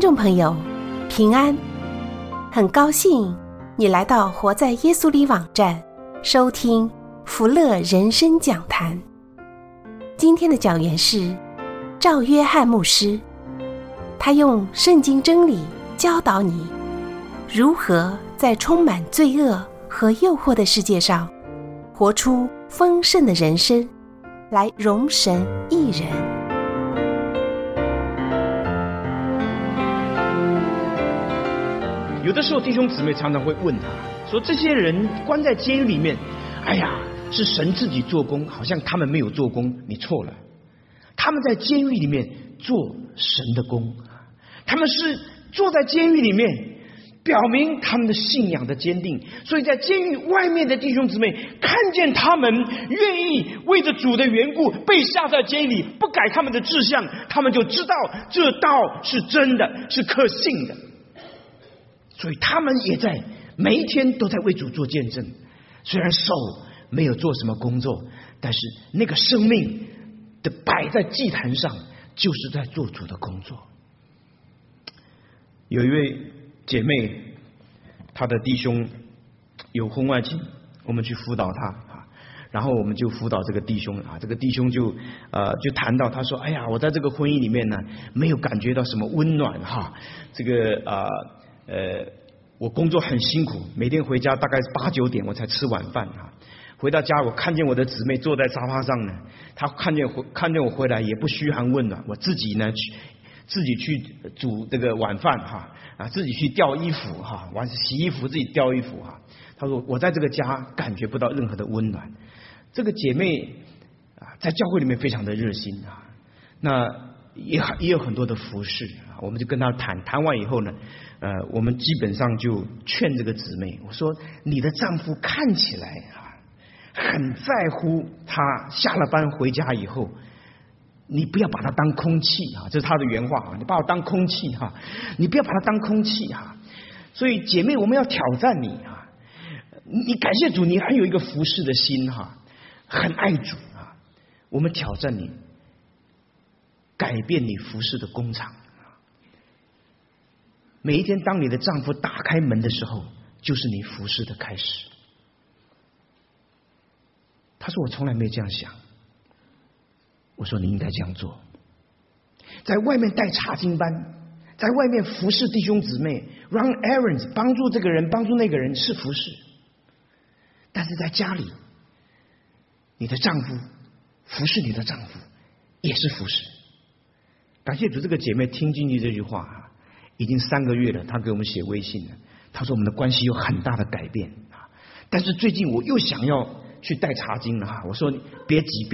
众朋友平安，很高兴你来到活在耶稣里网站收听福乐人生讲坛。今天的讲员是赵约翰牧师，他用圣经真理教导你如何在充满罪恶和诱惑的世界上活出丰盛的人生，来荣神益人。 有的时候弟兄姊妹常常会问他说，这些人关在监狱里面，哎呀，是神自己做工，好像他们没有做工。你错了，他们在监狱里面做神的工，他们是坐在监狱里面表明他们的信仰的坚定，所以在监狱外面的弟兄姊妹看见他们愿意为着主的缘故被下在监狱里，不改他们的志向，他们就知道这道是真的，是可信的。所以他们也在每一天都在为主做见证，虽然手没有做什么工作，但是那个生命的摆在祭坛上，就是在做主的工作。有一位姐妹，她的弟兄有婚外情，我们去辅导她，然后我们就辅导这个弟兄这个弟兄就谈到，他说：“哎呀，我在这个婚姻里面呢，没有感觉到什么温暖这个我工作很辛苦，每天回家大概8、9点我才吃晚饭回到家，我看见我的姊妹坐在沙发上呢，她看见我回来也不嘘寒问暖，我自己呢自己去煮这个晚饭自己去吊衣服完洗衣服，自己吊衣服她说我在这个家感觉不到任何的温暖。这个姐妹在教会里面非常的热心那也有很多的服事我们就跟她谈完以后呢，我们基本上就劝这个姊妹，我说你的丈夫看起来很在乎他下了班回家以后，你不要把他当空气这是他的原话你把我当空气你不要把他当空气所以姐妹，我们要挑战你你感谢主，你还有一个服事的心很爱主我们挑战你，改变你服事的工厂。每一天当你的丈夫打开门的时候，就是你服事的开始。他说我从来没有这样想。我说你应该这样做，在外面带查经班，在外面服侍弟兄姊妹 run errands， 帮助这个人帮助那个人是服侍，但是在家里你的丈夫服侍你的丈夫也是服侍。感谢主，这个姐妹听进去这句话已经3个月了，她给我们写微信了，她说我们的关系有很大的改变但是最近我又想要去带查经了我说别急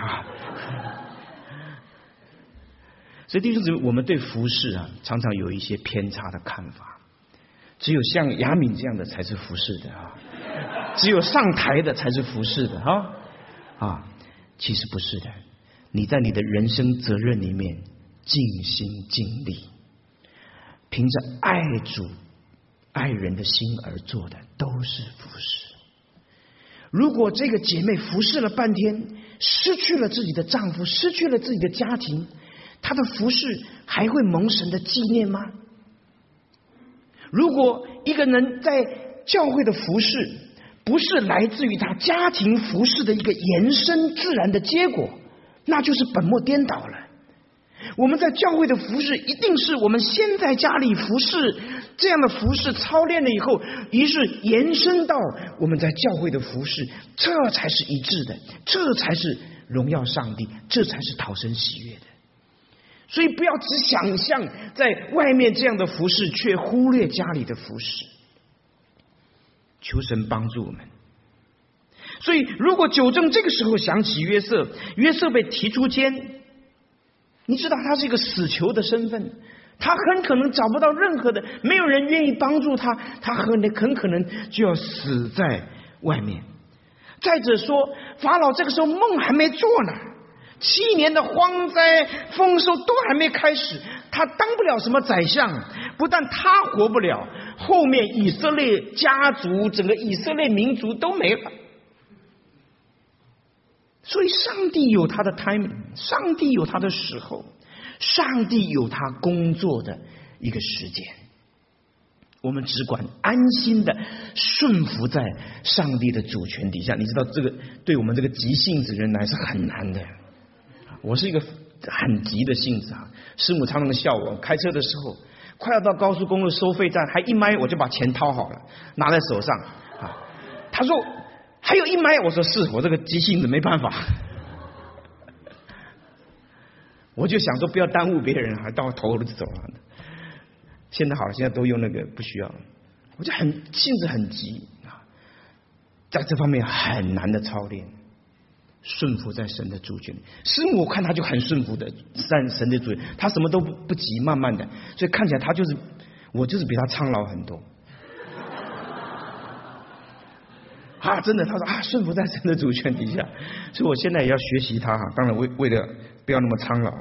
所以弟兄姊妹，我们对服事常常有一些偏差的看法，只有像雅敏这样的才是服事的只有上台的才是服事的其实不是的，你在你的人生责任里面尽心尽力，凭着爱主爱人的心而做的都是服事。如果这个姐妹服侍了半天，失去了自己的丈夫，失去了自己的家庭，她的服侍还会蒙神的纪念吗？如果一个人在教会的服侍不是来自于他家庭服侍的一个延伸自然的结果，那就是本末颠倒了。我们在教会的服事一定是我们先在家里服事，这样的服事操练了以后，于是延伸到我们在教会的服事，这才是一致的，这才是荣耀上帝，这才是讨神喜悦的。所以不要只想象在外面这样的服事，却忽略家里的服事。求神帮助我们。所以如果九正这个时候想起约瑟，约瑟被提出监，你知道他是一个死囚的身份，他很可能找不到任何的，没有人愿意帮助他，他很可能就要死在外面。再者说，法老这个时候梦还没做呢，7年的荒灾丰收都还没开始，他当不了什么宰相，不但他活不了，后面以色列家族整个以色列民族都没了。所以上帝有他的 timing， 上帝有他的时候，上帝有他工作的一个时间。我们只管安心的顺服在上帝的主权底下。你知道这个对我们这个急性子人来是很难的。我是一个很急的性子啊，师母常常笑我，开车的时候快要到高速公路收费站，还一迈我就把钱掏好了，拿在手上啊。他说还有一迈，我说是，我这个急性子没办法。我就想说不要耽误别人，还到头就走了。现在好了，现在都用那个不需要。我就性子很急啊，在这方面很难的操练，顺服在神的主权。师母我看他就很顺服的在神的主权，他什么都不急，慢慢的，所以看起来他就是我就是比他苍老很多。啊，真的，他说啊，顺服在神的主权底下，所以我现在也要学习他哈。当然为了不要那么苍老。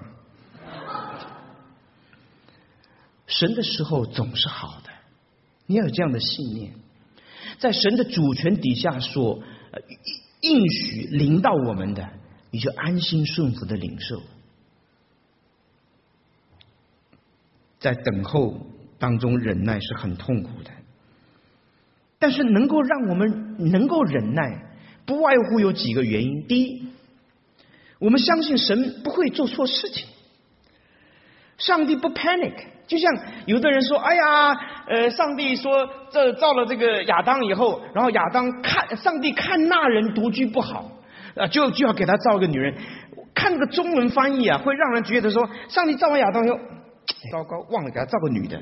神的时候总是好的，你要有这样的信念，在神的主权底下所应许临到我们的，你就安心顺服的领受。在等候当中忍耐是很痛苦的，但是能够让我们能够忍耐，不外乎有几个原因。第一，我们相信神不会做错事情，上帝不 panic。就像有的人说，哎呀，上帝说这造了这个亚当以后，然后亚当上帝看那人独居不好，就要给他造一个女人。看这个中文翻译啊，会让人觉得说，上帝造完亚当以后，糟糕，忘了给他造个女的，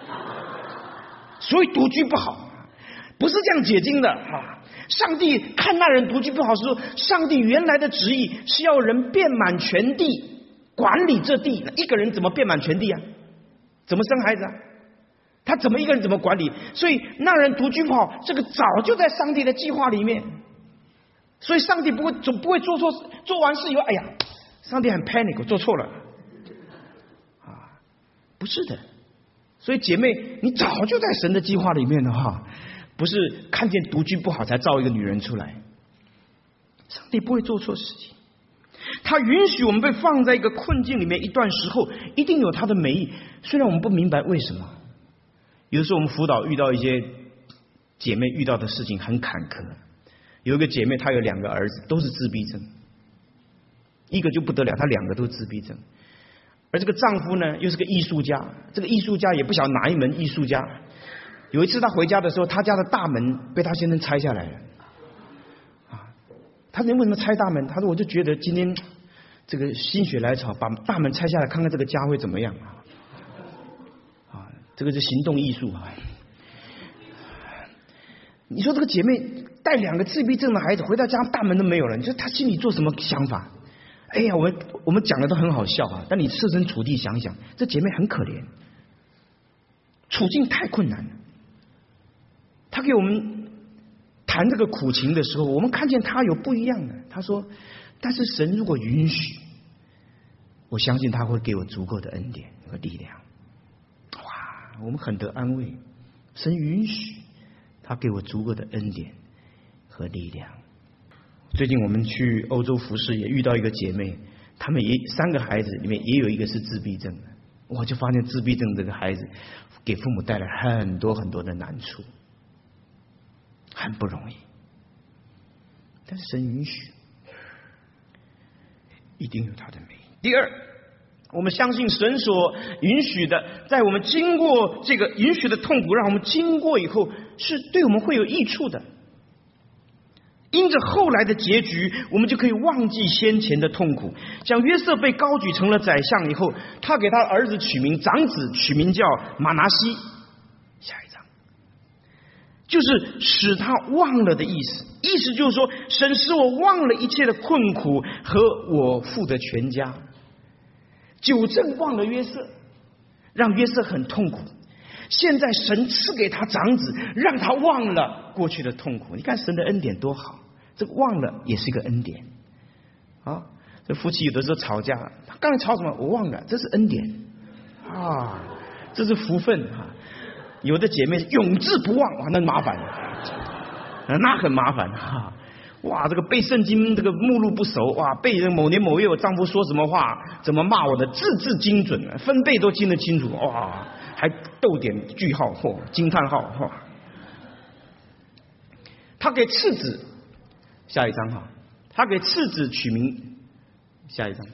所以独居不好。不是这样解经的啊！上帝看那人独居不好，是说上帝原来的旨意是要人遍满全地，管理这地。一个人怎么遍满全地啊？怎么生孩子啊？他怎么一个人怎么管理？所以那人独居不好，这个早就在上帝的计划里面。所以上帝总不会做错事，做完事以后，哎呀，上帝很 panic， 我做错了啊，不是的。所以姐妹，你早就在神的计划里面的话，不是看见独居不好才造一个女人出来。上帝不会做错事情，他允许我们被放在一个困境里面一段时候，一定有他的美意。虽然我们不明白为什么，有时候我们辅导遇到一些姐妹遇到的事情很坎坷。有一个姐妹，她有2个儿子，都是自闭症，一个就不得了，她2个都是自闭症。而这个丈夫呢，又是个艺术家，这个艺术家也不晓得哪一门艺术家。有一次她回家的时候，她家的大门被她先生拆下来了。他说为什么拆大门？他说我就觉得今天这个心血来潮，把大门拆下来看看这个家会怎么样啊！这个是行动艺术啊！你说这个姐妹带2个自闭症的孩子回到家，大门都没有了，你说她心里做什么想法？哎呀，我们讲的都很好笑啊，但你设身处地想想，这姐妹很可怜，处境太困难了。她给我们谈这个苦情的时候，我们看见他有不一样的。他说，但是神如果允许，我相信他会给我足够的恩典和力量。哇，我们很得安慰，神允许他给我足够的恩典和力量。最近我们去欧洲服侍，也遇到一个姐妹，他们3个孩子里面也有一个是自闭症的。我就发现自闭症这个孩子给父母带来很多很多的难处，很不容易。但是神允许，一定有他的美意。第二，我们相信神所允许的，在我们经过这个允许的痛苦，让我们经过以后，是对我们会有益处的。因着后来的结局，我们就可以忘记先前的痛苦。像约瑟被高举成了宰相以后，他给他儿子取名，长子取名叫马拿西。下一章就是使他忘了的意思，意思就是说，神使我忘了一切的困苦和我父的全家，纠正忘了约瑟，让约瑟很痛苦。现在神赐给他长子，让他忘了过去的痛苦。你看神的恩典多好，这个忘了也是一个恩典啊。这夫妻有的时候吵架，他刚才吵什么我忘了，这是恩典啊，这是福分啊。有的姐妹永志不忘，哇，那麻烦那很麻烦哈。哇，这个背圣经这个目录不熟，哇，背某年某月我丈夫说什么话，怎么骂我的，字字精准，分贝都听得清楚，哇， 还逗点句号或惊叹号哈。他给次子，下一章哈，他给次子取名，下一章，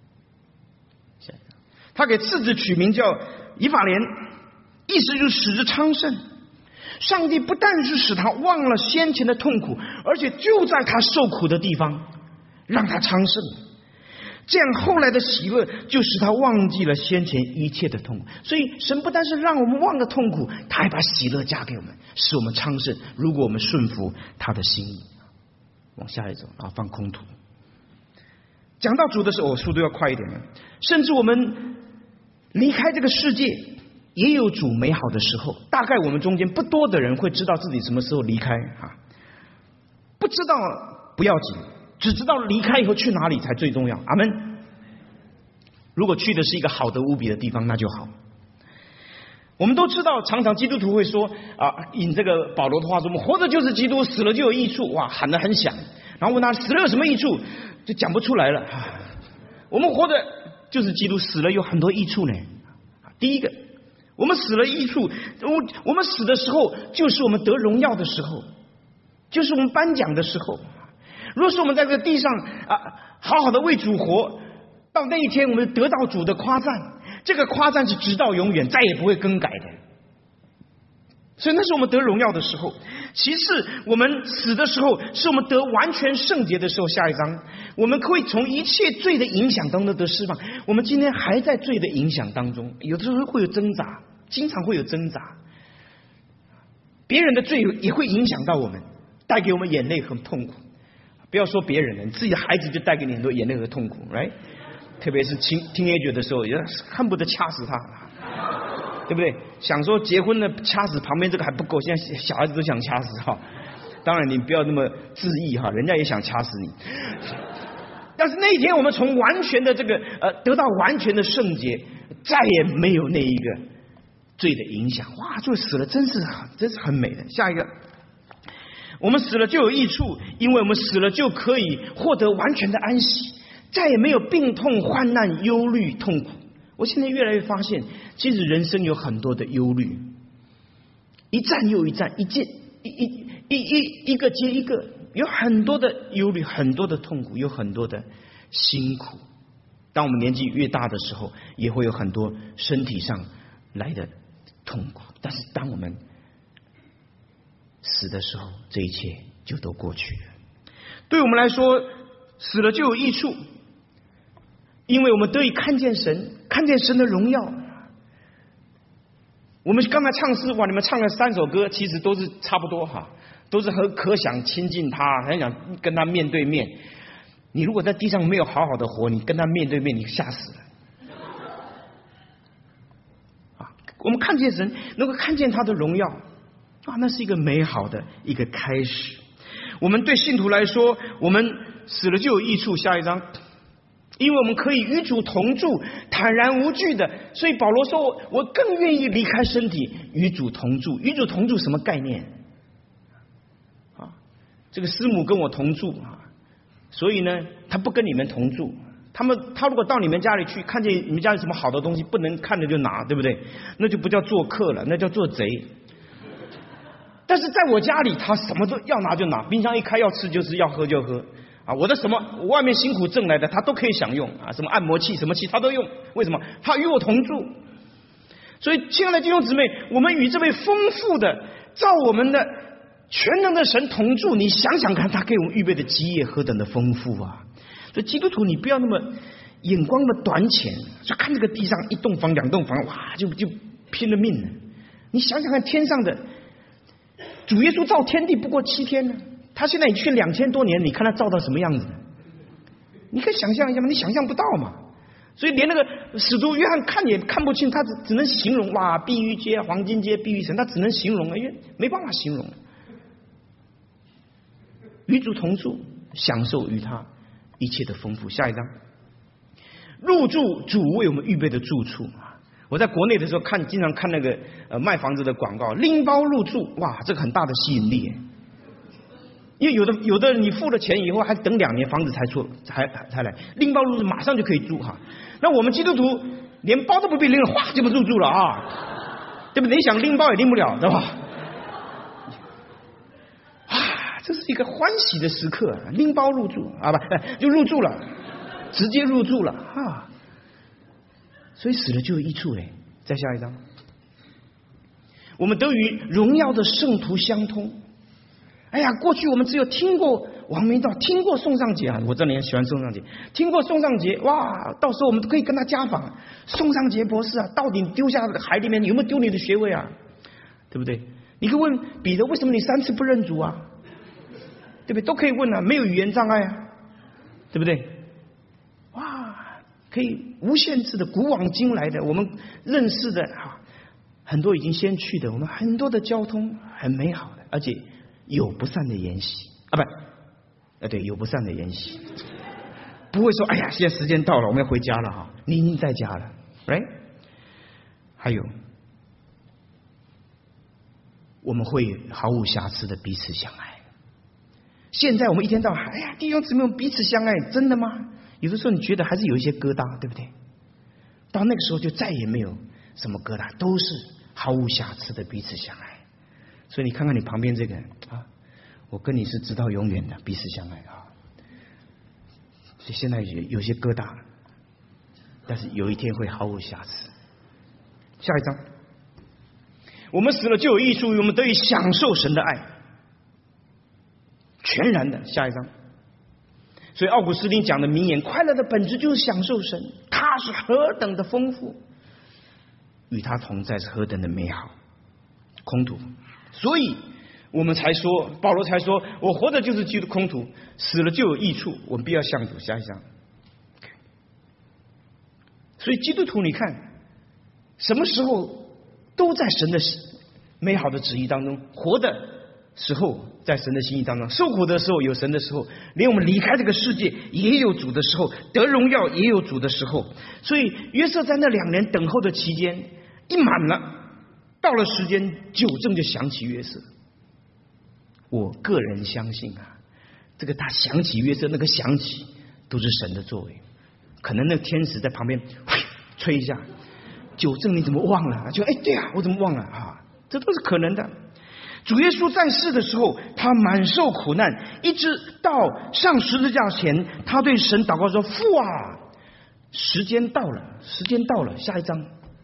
他给次子取名叫以法莲，意思就是使之昌盛。上帝不但是使他忘了先前的痛苦，而且就在他受苦的地方让他昌盛，这样后来的喜乐就使他忘记了先前一切的痛苦。所以神不但是让我们忘了痛苦，他还把喜乐加给我们，使我们昌盛，如果我们顺服他的心意。往下一走，然后放空图。讲到主的时候，速度要快一点了。甚至我们离开这个世界也有主美好的时候，大概我们中间不多的人会知道自己什么时候离开啊。不知道不要紧，只知道离开以后去哪里才最重要。阿们。如果去的是一个好的无比的地方，那就好。我们都知道，常常基督徒会说引这个保罗的话说，我们活着就是基督，死了就有益处。哇，喊得很响。然后问他死了有什么益处，就讲不出来了。我们活着就是基督，死了有很多益处呢。第一个，我们死了益处，我们死的时候就是我们得荣耀的时候，就是我们颁奖的时候。若是我们在这个地上好好的为主活，到那一天我们得到主的夸赞，这个夸赞是直到永远，再也不会更改的。所以那是我们得荣耀的时候。其次，我们死的时候是我们得完全圣洁的时候。下一章，我们会从一切罪的影响当中得释放。我们今天还在罪的影响当中，有的时候会有挣扎，经常会有挣扎。别人的罪也会影响到我们，带给我们眼泪和痛苦。不要说别人了，你自己的孩子就带给你很多眼泪和痛苦 ，right？ 特别是teenager的时候，也恨不得掐死他，对不对？想说结婚了掐死旁边这个还不够，现在小孩子都想掐死哈。当然你不要那么自意哈，人家也想掐死你。但是那一天我们从完全的这个得到完全的圣洁，再也没有那一个罪的影响。哇，就死了，真是很美的。下一个。我们死了就有益处，因为我们死了就可以获得完全的安息，再也没有病痛、患难、忧虑、痛苦。我现在越来越发现，其实人生有很多的忧虑，一战又一战，一个接一个，有很多的忧虑，很多的痛苦，有很多的辛苦。当我们年纪越大的时候，也会有很多身体上来的痛苦。但是当我们死的时候，这一切就都过去了。对我们来说，死了就有益处，因为我们得以看见神，看见神的荣耀。我们刚才唱诗，哇，你们唱了3首歌，其实都是差不多哈，都是可想亲近他，很想跟他面对面。你如果在地上没有好好的活，你跟他面对面，你吓死了。我们看见神，能够看见他的荣耀。那是一个美好的一个开始。我们对信徒来说，我们死了就有益处。下一章，因为我们可以与主同住，坦然无惧的。所以保罗说，我更愿意离开身体，与主同住。与主同住什么概念？这个师母跟我同住所以呢，他不跟你们同住。他如果到你们家里去，看见你们家有什么好的东西，不能看着就拿，对不对？那就不叫做客了，那叫做贼。但是在我家里，他什么都要拿就拿，冰箱一开要吃就吃，要喝就喝我的什么外面辛苦挣来的，他都可以享用什么按摩器什么器他都用。为什么？他与我同住。所以亲爱的弟兄姊妹，我们与这位丰富的造我们的全能的神同住，你想想看，他给我们预备的基业何等的丰富啊！所以基督徒，你不要那么眼光那么短浅，就看这个地上一栋房2栋房，哇，就拼了命了。你想想看，天上的主耶稣造天地不过7天呢，他现在已经2000多年，你看他造到什么样子？你可以想象一下吗？你想象不到嘛。所以连那个使徒约翰看也看不清，他只能形容，哇，碧玉阶、黄金阶、碧玉城，他只能形容，因为没办法形容。与主同住，享受与他一切的丰富。下一章，入住主为我们预备的住处。我在国内的时候经常看那个卖房子的广告，拎包入住，哇，这个很大的吸引力。因为有的你付了钱以后，还等2年房子才来，拎包入住马上就可以住那我们基督徒连包都不必拎了，哗就不入住了对不对？你想拎包也拎不了，对吧？这是一个欢喜的时刻，拎包入住啊，不就入住了，直接入住了啊！所以死了就有益处哎。再下一张，我们都与荣耀的圣徒相通。哎呀，过去我们只有听过王明道，听过宋尚杰啊，我这里也喜欢宋尚杰，听过宋尚杰，哇，到时候我们都可以跟他家访。宋尚杰博士啊，到底丢下海里面有没有丢你的学位啊？对不对？你可以问彼得，为什么你3次不认主啊？对不对？都可以问啊，没有语言障碍啊，对不对？哇，可以无限制的古往今来的我们认识的很多已经先去的，我们很多的交通很美好的，而且有不散的筵席啊，对，有不散的筵席，不会说哎呀，现在时间到了，我们要回家了哈，你已经在家了 ，right？ 还有，我们会毫无瑕疵的彼此相爱。现在我们一天到晚，哎呀，弟兄姊妹彼此相爱，真的吗？有的时候你觉得还是有一些疙瘩，对不对？到那个时候就再也没有什么疙瘩，都是毫无瑕疵的彼此相爱。所以你看看你旁边这个啊，我跟你是直到永远的彼此相爱啊。所以现在有些疙瘩，但是有一天会毫无瑕疵。下一章，我们死了就有益处，我们得以享受神的爱。全然的，下一章。所以奥古斯丁讲的名言，快乐的本质就是享受神，他是何等的丰富，与他同在是何等的美好。空途，所以我们才说，保罗才说，我活着就是基督，空途，死了就有益处，我们必要向主。下一章。所以基督徒，你看什么时候都在神的美好的旨意当中，活的时候在神的心意当中，受苦的时候有神的时候，连我们离开这个世界也有主的时候，得荣耀也有主的时候。所以约瑟在那2年等候的期间一满了，到了时间，九正就想起约瑟。我个人相信这个他想起约瑟，那个想起都是神的作为，可能那个天使在旁边吹一下，九正你怎么忘了？就对啊，我怎么忘了这都是可能的。主耶稣在世的时候，他满受苦难，一直到上十字架前，他对神祷告说：“父啊，时间到了，时间到了。”下一章，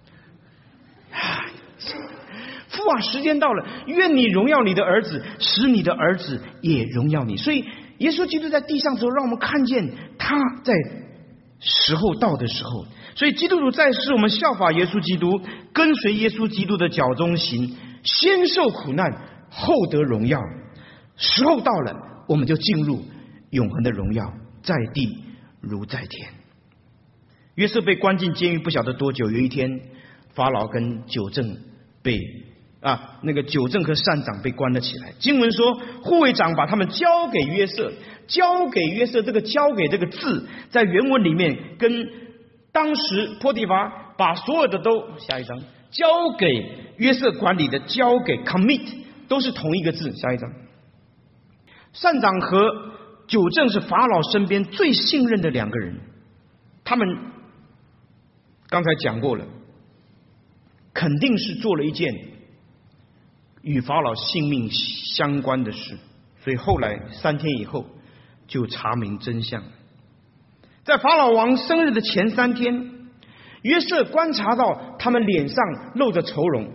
父啊，时间到了，愿你荣耀你的儿子，使你的儿子也荣耀你。所以耶稣基督在地上的时候，让我们看见他在时候到的时候。所以基督徒在世，我们效法耶稣基督，跟随耶稣基督的脚中行，先受苦难，后得荣耀。时候到了，我们就进入永恒的荣耀，在地如在天。约瑟被关进监狱不晓得多久，有一天法老跟九正被那个九正和善长被关了起来。经文说护卫长把他们交给约瑟，交给约瑟，这个交给这个字在原文里面跟当时波提乏把所有的都，下一章，交给约瑟管理的，交给 commit 都是同一个字。下一章，善长和九正是法老身边最信任的2个人，他们刚才讲过了，肯定是做了一件与法老性命相关的事，所以后来3天以后就查明真相。在法老王生日的前3天，约瑟观察到他们脸上露着愁容，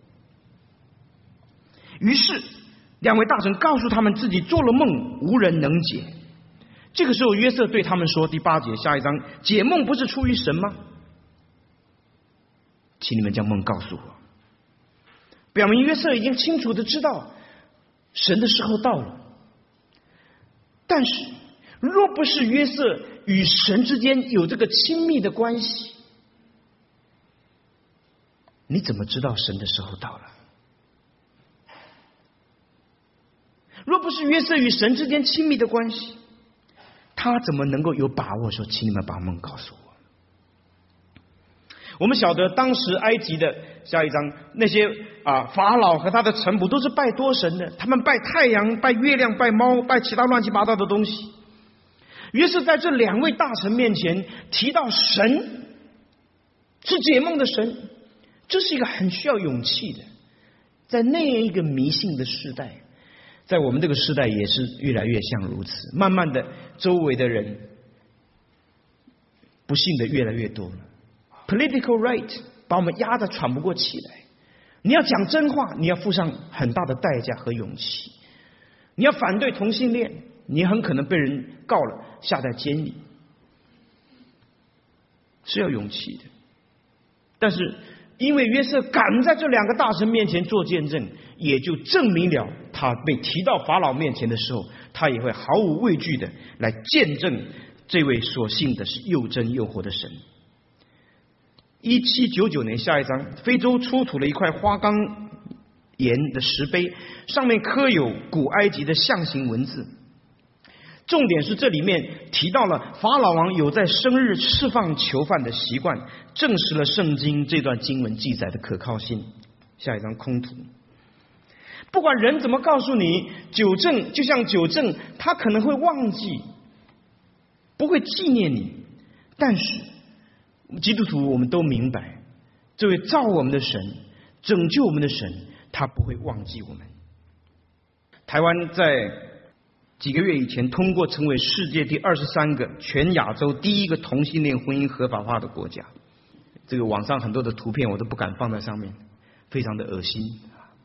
于是2位大臣告诉他们自己做了梦，无人能解。这个时候约瑟对他们说，第8节，下一章，解梦不是出于神吗？请你们将梦告诉我。表明约瑟已经清楚的知道神的时候到了，但是若不是约瑟与神之间有这个亲密的关系，你怎么知道神的时候到了？若不是约瑟与神之间亲密的关系，他怎么能够有把握说，请你们把梦告诉我？我们晓得当时埃及的，下一章，那些法老和他的臣仆都是拜多神的，他们拜太阳、拜月亮、拜猫、拜其他乱七八糟的东西。约瑟在这2位大臣面前提到神是解梦的神， 这是一个很需要勇气的。在那一个迷信的时代，在我们这个时代也是越来越像如此。慢慢的，周围的人不信的越来越多了。Political right 把我们压得喘不过气来。你要讲真话，你要付上很大的代价和勇气。你要反对同性恋，你很可能被人告了，下在监里，是要勇气的。但是因为约瑟敢在这两个大臣面前做见证，也就证明了他被提到法老面前的时候，他也会毫无畏惧的来见证这位所信的是又真又活的神。1799年，下一章，非洲出土了一块花岗岩的石碑，上面刻有古埃及的象形文字。重点是这里面提到了法老王有在生日释放囚犯的习惯，证实了圣经这段经文记载的可靠性。下一张空图。不管人怎么告诉你酒政，就像酒政，他可能会忘记，不会纪念你。但是基督徒我们都明白，这位造我们的神，拯救我们的神，他不会忘记我们。台湾在几个月以前通过成为世界第23个、全亚洲第一个同性恋婚姻合法化的国家。这个网上很多的图片我都不敢放在上面，非常的恶心。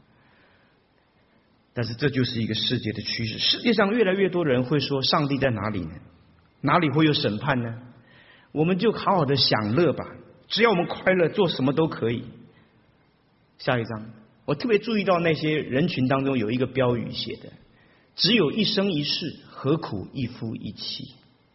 但是这就是一个世界的趋势。世界上越来越多人会说，上帝在哪里呢？哪里会有审判呢？我们就好好的享乐吧，只要我们快乐，做什么都可以。下一章，我特别注意到那些人群当中有一个标语写的，只有一生一世，何苦一夫一妻。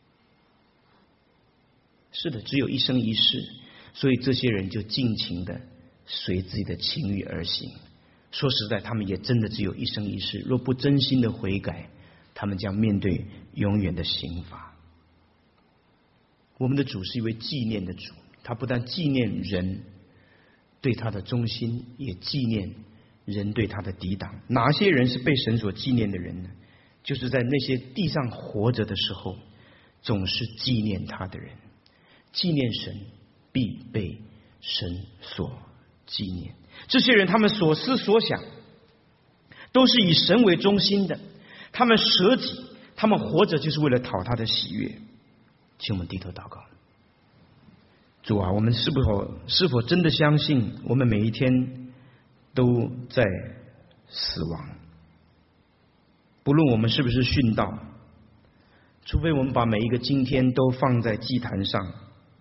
是的，只有一生一世，所以这些人就尽情的随自己的情欲而行。说实在，他们也真的只有一生一世，若不真心的悔改，他们将面对永远的刑罚。我们的主是一位纪念的主，他不但纪念人对他的忠心，也纪念人对他的抵挡。哪些人是被神所纪念的人呢？就是在那些地上活着的时候，总是纪念他的人。纪念神，必被神所纪念。这些人，他们所思所想都是以神为中心的，他们舍己，他们活着就是为了讨他的喜悦。请我们低头祷告。主啊，我们是否真的相信我们每一天都在死亡？不论我们是不是殉道，除非我们把每一个今天都放在祭坛上，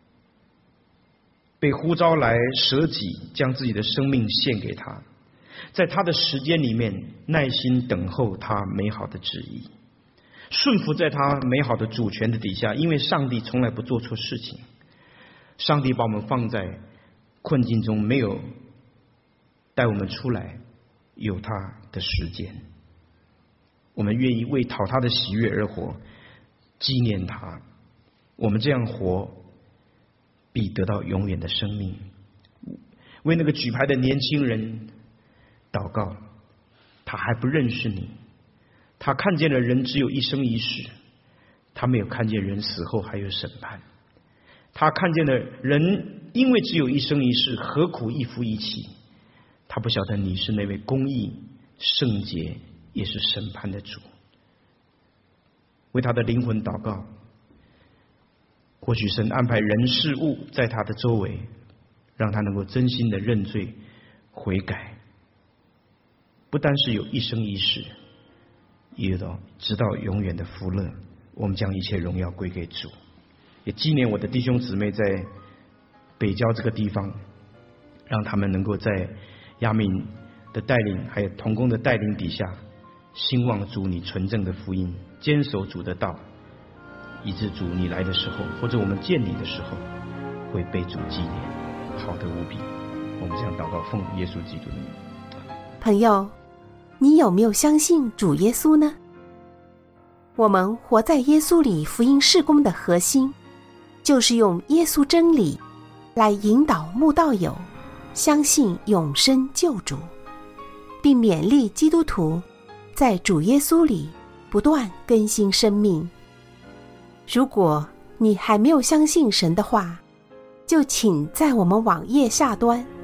被呼召来舍己，将自己的生命献给他，在他的时间里面耐心等候他美好的旨意，顺服在他美好的主权的底下。因为上帝从来不做错事情，上帝把我们放在困境中，没有带我们出来，有他的时间。我们愿意为讨他的喜悦而活，纪念他。我们这样活，必得到永远的生命。为那个举牌的年轻人祷告，他还不认识你，他看见了人只有一生一世，他没有看见人死后还有审判。他看见了人因为只有一生一世，何苦一夫一妻。他不晓得你是那位公义、圣洁也是审判的主。为他的灵魂祷告，或许神安排人事物在他的周围，让他能够真心的认罪悔改，不单是有一生一世，也有直到永远的福乐。我们将一切荣耀归给主，也纪念我的弟兄姊妹在北郊这个地方，让他们能够在亚敏的带领还有同工的带领底下，兴旺主你纯正的福音，坚守主的道，以致主你来的时候，或者我们见你的时候，会被主纪念，好得无比。我们这样祷告，奉耶稣基督的名。 朋友，你有没有相信主耶稣呢？我们活在耶稣里福音事工的核心，就是用耶稣真理来引导慕道友相信永生救主，并勉励基督徒在主耶稣里不断更新生命。如果你还没有相信神的话，就请在我们网页下端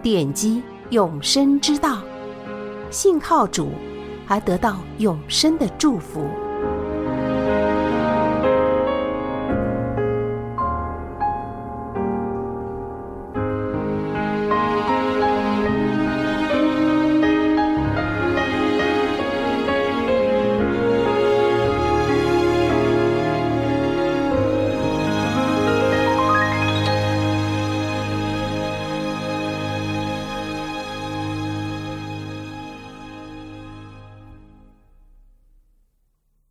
奠基永生之道，信靠主而得到永生的祝福。